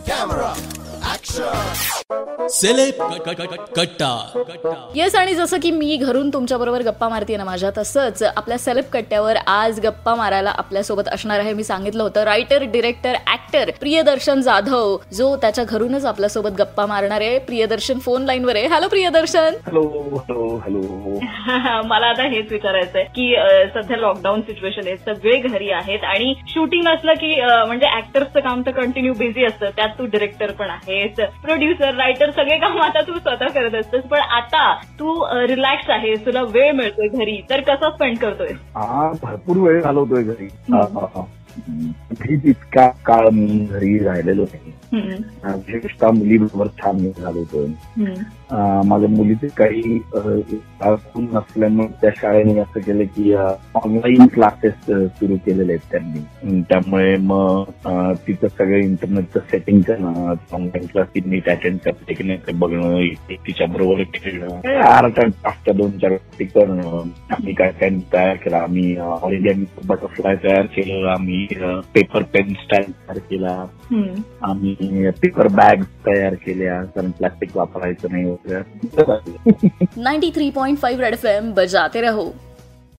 Celeb कट्टा. Yes, आणि जसं की मी घरून तुमच्या बरोबर गप्पा मारते ना माझ्या, तसंच आपल्या सेलेब कट्ट्यावर आज गप्पा मारायला आपल्यासोबत असणार आहे. मी सांगितलं होतं, writer, director, actor Priyadarshan Jadhav, जो त्याच्या घरूनच आपल्यासोबत गप्पा मारणार आहे. प्रियदर्शन फोन लाईन वर आहे. हॅलो प्रियदर्शन. हॅलो. मला आता हेच विचारायचंय की सध्या लॉकडाऊन सिच्युएशन आहे, सगळे घरी आहेत आणि शूटिंग असलं की म्हणजे ऍक्टर्सचं काम तर कंटिन्यू बिझी असतं. त्यात तू डिरेक्टर पण आहेस, प्रोड्युसर, रायटर, सगळे काम आता तू स्वतः करत असतेस. पण आता तू रिलॅक्स आहेस, तुला वेळ मिळतोय घरी, तर कसा स्पेंड करतोय? भरपूर वेळ घालवतोय घरी. इतका काळ मी घरी राहिलेलो नाही. विशेषतः मुलीबरोबर छान वेळ घालवतोय. माझ्या मुलीचे काही स्कूल नसल्यामुळे त्या शाळेने असं केलं की ऑनलाईन क्लासेस सुरू केलेले आहेत त्यांनी. त्यामुळे मग तिचं सगळं इंटरनेटचं सेटिंग करणं, ऑनलाईन क्लास नीट अटेंड करते की नाही ते बघणं, तिच्या बरोबर खेळणं, आर्ट अँड क्राफ्टच्या 2-4 गोष्टी करणं. आम्ही काय काय तयार केला, आम्ही ऑरिगॅमी बटरफ्लाय तयार केलं, आम्ही पेपर पेन स्टँड तयार केला, आम्ही पेपर बॅग तयार केल्या, कारण प्लास्टिक वापरायचं नाही वगैरे. 93.5 रेड एफएम बजाते रहो.